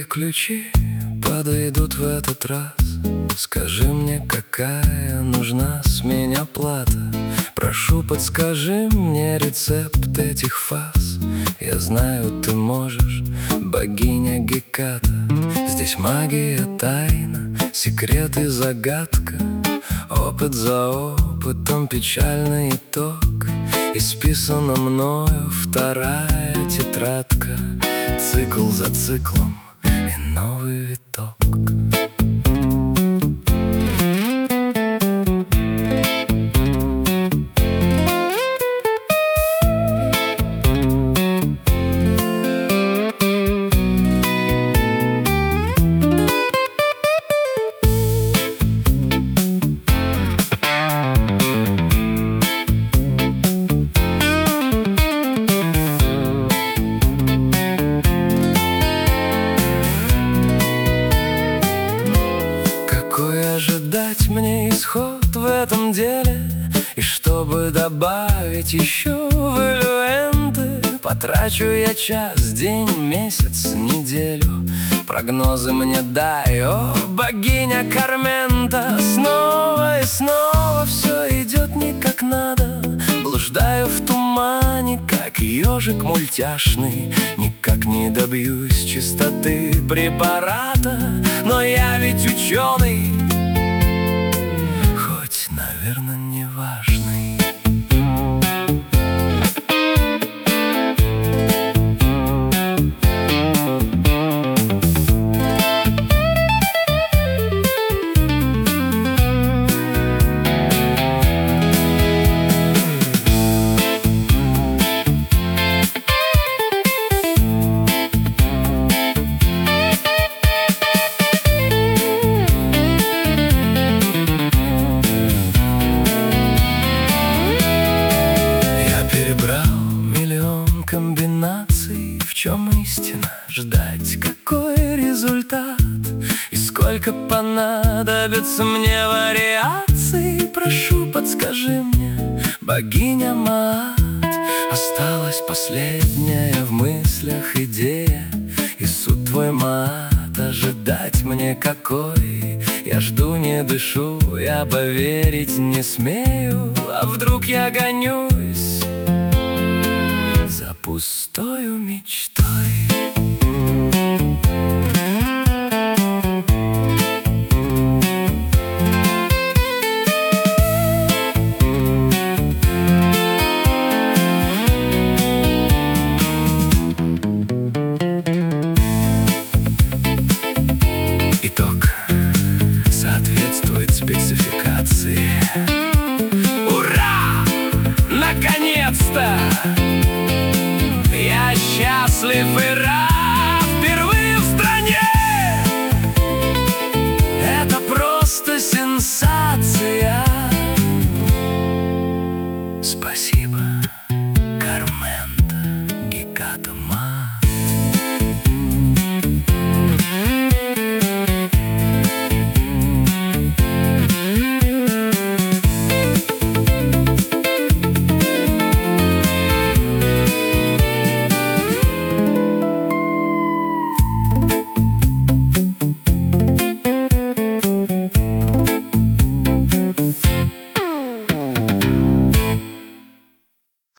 ключи подойдут в этот раз? Скажи мне, какая нужна с меня плата? Прошу, подскажи мне рецепт этих фаз. Я знаю, ты можешь, богиня Геката. Здесь магия, тайна, секрет и загадка. Опыт за опытом, печальный итог. Исписана мною вторая тетрадка. Цикл за циклом и новый виток. Ожидать мне исход в этом деле? И чтобы добавить еще валюэнты, потрачу я час, день, месяц, неделю. Прогнозы мне дай, о, богиня Кармента. Снова и снова все идет не как надо. Блуждаю в тумане, как ежик мультяшный. Никак не добьюсь чистоты препарата. Но я ведь ученый, хоть, наверное, не важный. Комбинаций, в чем истина? Ждать какой результат? И сколько понадобится мне вариаций? Прошу, подскажи мне, богиня Маат. Осталась последняя в мыслях идея. И суд твой, Маат, ожидать мне какой? Я жду, не дышу, я поверить не смею. А вдруг я гонюсь за пустою мечтой? Итог соответствует спецификации. Ура! Наконец-то! Я счастлив и рад.